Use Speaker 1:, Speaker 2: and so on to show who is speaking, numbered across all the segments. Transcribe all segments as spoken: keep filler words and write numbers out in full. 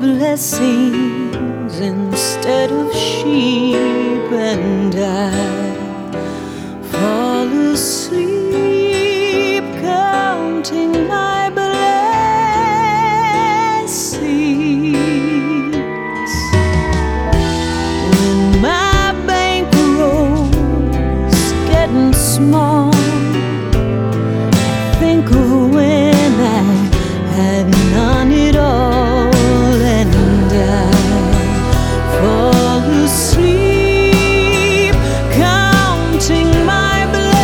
Speaker 1: blessings instead of sheep, and I fall asleep counting my blessings. When my bankroll's getting small, I think of when I had none at all, and I fall asleep counting my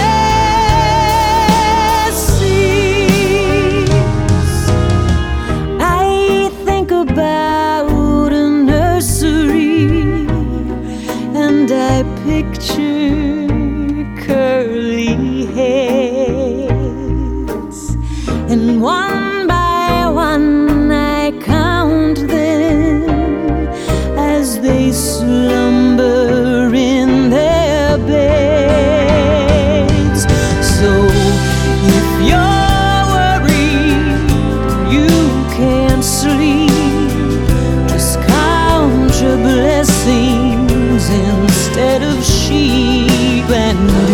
Speaker 1: blessings. I think about a nursery, and I picture curly heads, and one by one I count them as they slumber in their beds. So if you're worried you can't sleep, just count your blessings instead of sheep, and